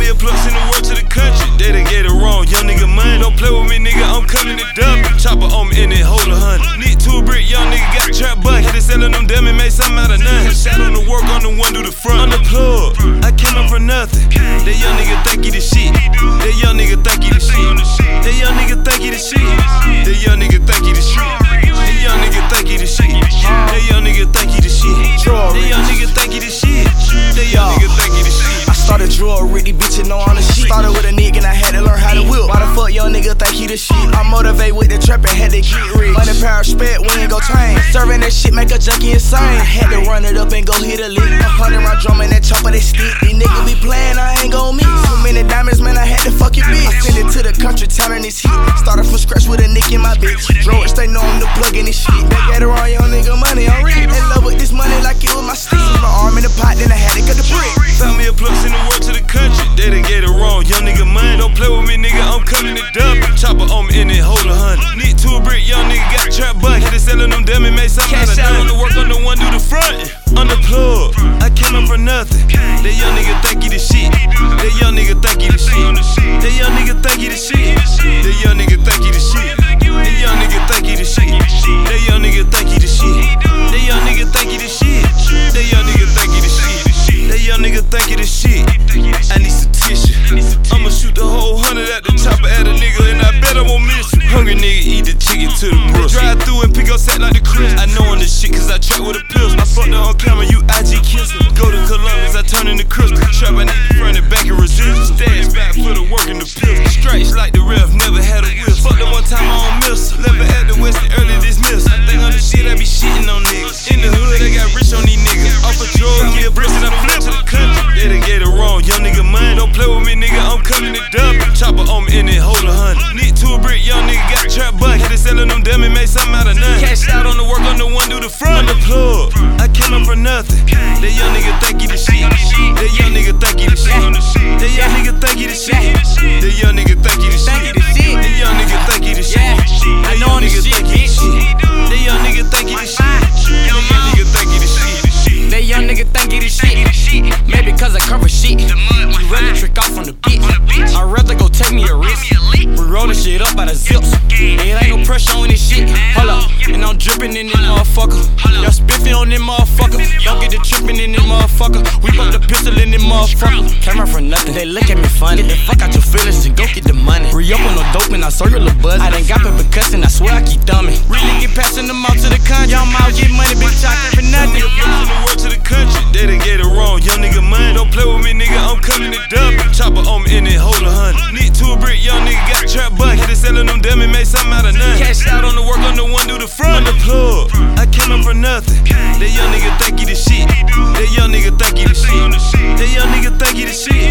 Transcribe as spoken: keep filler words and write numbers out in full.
me a plug, send the work to the country. They done get it wrong, young nigga money. Don't play with me, nigga, I'm coming to dump. Chopper on me in it, hold a hundred. Need two brick, young nigga got trap buck. Had to selling them dumb and made something out of nothing. Shot on the work, on the one do the front. On the plug, I came up for nothing. That young nigga think he the shit. That young nigga think he the shit. That young nigga think he the shit. That young nigga think he the shit. That young nigga think he the shit. That young nigga think he the shit. That young nigga think he the shit. That young nigga think he the shit. I started drug Ricky, bitch, you know I'm the shit. Started with a nigga and I had to learn how to whip. Why the fuck young nigga think he the shit? I motivate with the trap and had to get rich. Money, power, respect, we ain't gon' change. Serving that shit make a junkie insane. I had to run it up and go hit a lick. A hundred round drum and that chopper they stick. These niggas be playing, I ain't gon' miss. So many diamonds, man, I had to fuck your bitch. I send it to the country, telling this heat. Started from scratch with a nick in my bitch. Drove it, they know I'm the plug in this shit. They get around young nigga money, I'm rich. In love with this money like it was my stick. My arm in the pot, then I had to cut the brick. Found me a plug, send the work to the country. They done get it wrong, young nigga money. Don't play with me, nigga, I'm coming to dump. Chopper on me in it, hold a hundred. Need two brick, young nigga got trap buck. Had to selling them dumb and made something out of nothing. On the work, on the one do the front. On the plug, I came up for nothing. That young nigga think he the shit. That young nigga think he the shit. That young nigga think he the shit. That young nigga think he the shit. That young nigga think he the shit. That young nigga think he the shit. That young nigga think he the shit. That young nigga think he the shit. That young nigga think he the shit. I need some tissue. I'ma shoot the whole hundred at the chopper at a nigga, and I bet I won't miss him. Hungry nigga eat the chicken to the brush. Drive through and pick up sack like the crisp. I know on this shit cause I trap with a pills. I fucked her on camera, you I G kissing. Go to Columbus, I turn into crystal. Trap, I need to front and back and resist. Stash back for the work in the pills. Stripes like the ref, never had a whip. Fucked her one time, I don't miss her. Left her at the West and early dismissed. I think on the shit, I be shitting on niggas. In the hood, I got rich on these niggas. Off a drug, get bricks and I flip to the country. They done get it wrong, young nigga money. Don't play with me, nigga, I'm coming to dump. Chopper on me in it, hold a hundred. Need two brick, young nigga got trap buck. Had to selling them dumb and made something out of nothing. Cash out on the work, on the one do the front. On the plug, I came up for nothing. That young nigga think he the shit. That young nigga think he the shit. That young nigga think he the shit. That young nigga think he the shit. That young nigga think he the shit. I know nigga think he the shit. That young nigga think he the shit. That young nigga think he the shit. That young nigga think he the shit. Maybe cause I cover shit. You run the trick off on the bitch. I'd rather go take me a risk. We rollin' shit up by the zips. It ain't no pressure on this shit. Hold up, and I'm drippin' in this motherfucker. Y'all spiffy on this motherfucker. Don't get the trippin' in this motherfucker. We put the pistol in this motherfucker. Camera for nothing, they look at me funny. Get the fuck out your feelings and go get the money. Re up on no dope and I circle the buzz. I done got paper cussing, I swear I keep thumbing. Really get passing them out to the country. Young mouth get money, bitch, I care for nothing. Send the work to the country. They done get it wrong, young nigga money. Don't play with me, nigga, I'm coming to dump. Chopper on me in it, hold a hundred. Need two brick, young nigga got trap buck. Had to selling them dumb and made something out of nothing. Cash out on the work, on the one do the front. On the plug, I came up for nothing. That young nigga think he the shit. That young nigga think he the shit. That young nigga think he the shit.